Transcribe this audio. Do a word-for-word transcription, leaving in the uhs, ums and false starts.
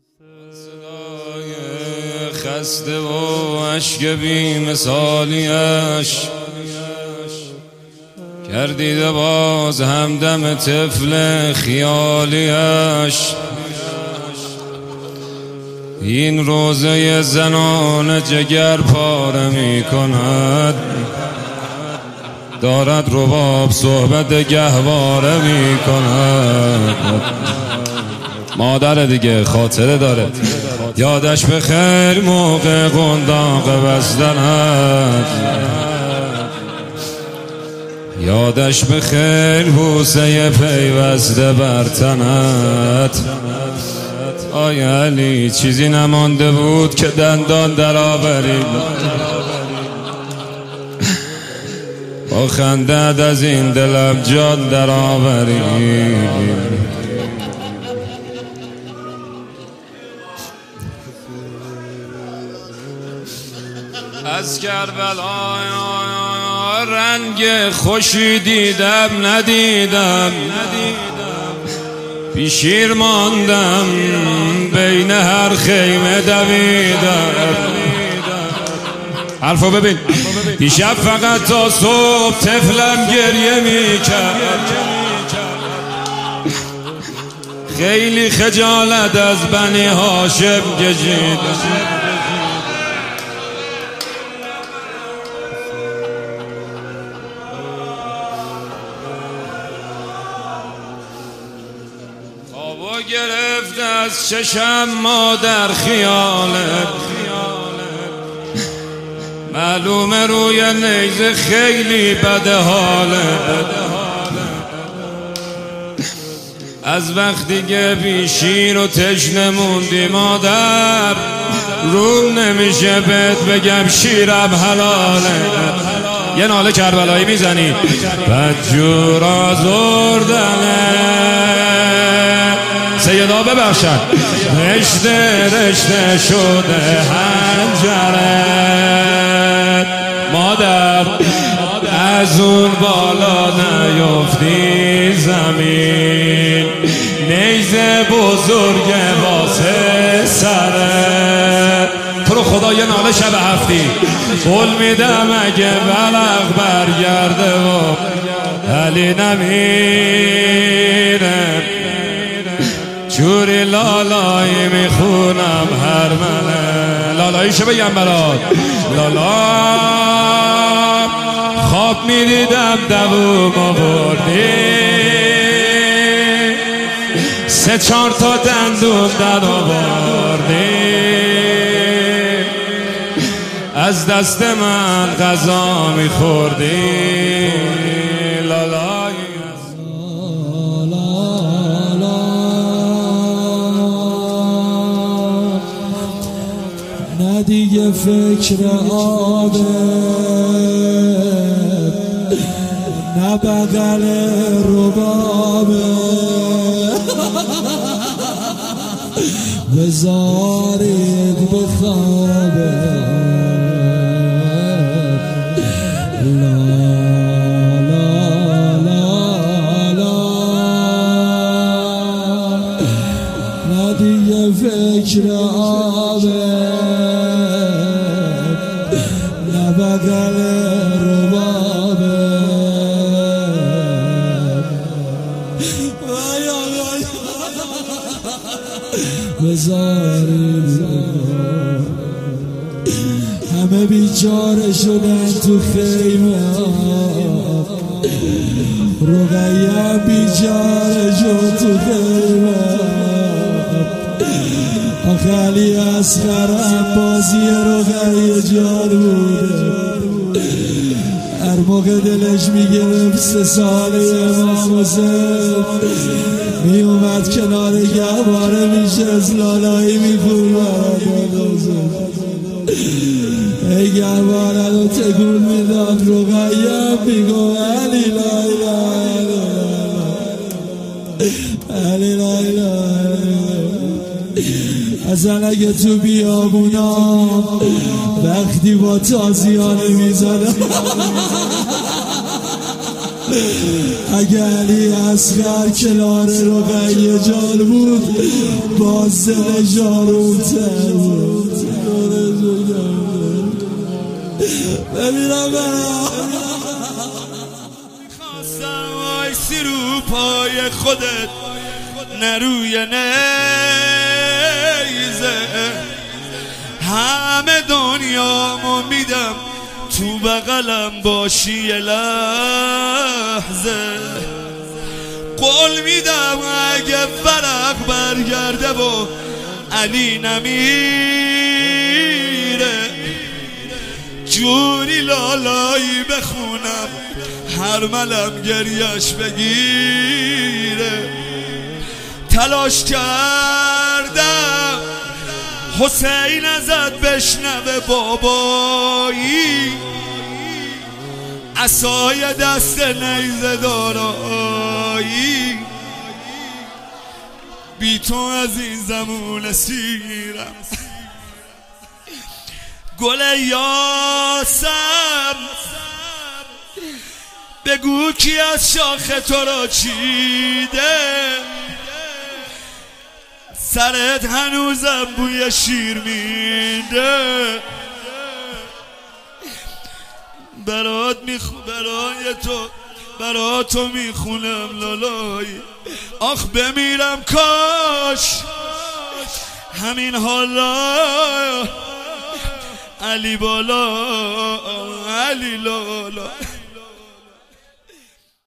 صدای خسته و اشک بی مثالیش کردیده باز همدم طفل خیالیش. این روزه زنان جگر پاره می کند، دارد رباب صحبت گهواره می کند. مادر دیگه خاطره داره، یادش به خیر موقع قنداق بستنت، یادش به خیر بوسه پیوسته بر تنت. آی علی چیزی نمانده بود که دندان در آوری، با خندت از این دلم جان در آوری. از کربلا رنگ خوشی دیدم ندیدم، بی شیر ماندم بین هر خیمه دویدم. حرفو ببین، دیشب فقط تا صبح طفلم گریه میکرد، خیلی خجالت از بنی هاشم کشید. خوابو گرفت از چشم مادر خیالت، معلومه روی نیزه خیلی بده حالت. از وقتی که بی شیر و تشنه موندی مادر، روم نمیشه بهت بگم شیرم حلاله. یه ناله کربلایی میزنی، بدجور آزردنه سیدا ببخشن، رشته رشته شده حنجره. مادر از اون بالا نیفتی زمین، نیزه بزرگ واسه سره. تو رو خدا یه ناله شب هفتی قول میدم اگه بلغ برگرده و علی نمیره، جوری لالایی میخونم هر منه. لالاییشو بگم برات، لالا خواب میدیدم دووم آوردی، سه چار تا دندون در آوردی، از دست من غذا میخوردی. لالایی نه دیگه فکر آبه، نه بغل ربابه، بذارید بخوابه. لا لا لا لا نه دیگه فکر آبه، نه بغل ربابه. بذارید همه بیچاره شدن تو خیمه، رقیه بیچاره شد تو خیمه. آخه علی اصغرم بازی رقیه جان بوده، هر موقع دلش میگرفت سه سال امام حسین می اومد کنار گهواره میشه از لالایی میخون برد. ای گهواره رو تکون میداد، رقیه میگو علی لای لای علی لای لای. اصلا اگه تو بیابونا وقتی با تازیانه میزنه اگه علی اصغر کنار رقیه جان بود باز دل جاروتر بود. ببینم خواستم وایسی رو پای خودت نروی نیزه، همه دنیامو میدم تو بغلم باشی یه لحظه. قول میدم اگه فرق برگرده و علی نمیره جونی لالایی بخونم هر ملم گریش بگیره. تلاش کردم حسین ازت بشنوه بابایی، عصای دست نیزه دارایی، بی تو از این زمون سیرم. گل یاسم بگو کی از شاخ تو را چیده، سرت هنوزم بوی شیر میده. برات میخو برای تو برا تو میخونم لالایی، آخ بمیرم کاش همین حالا علی بالا علی لالا.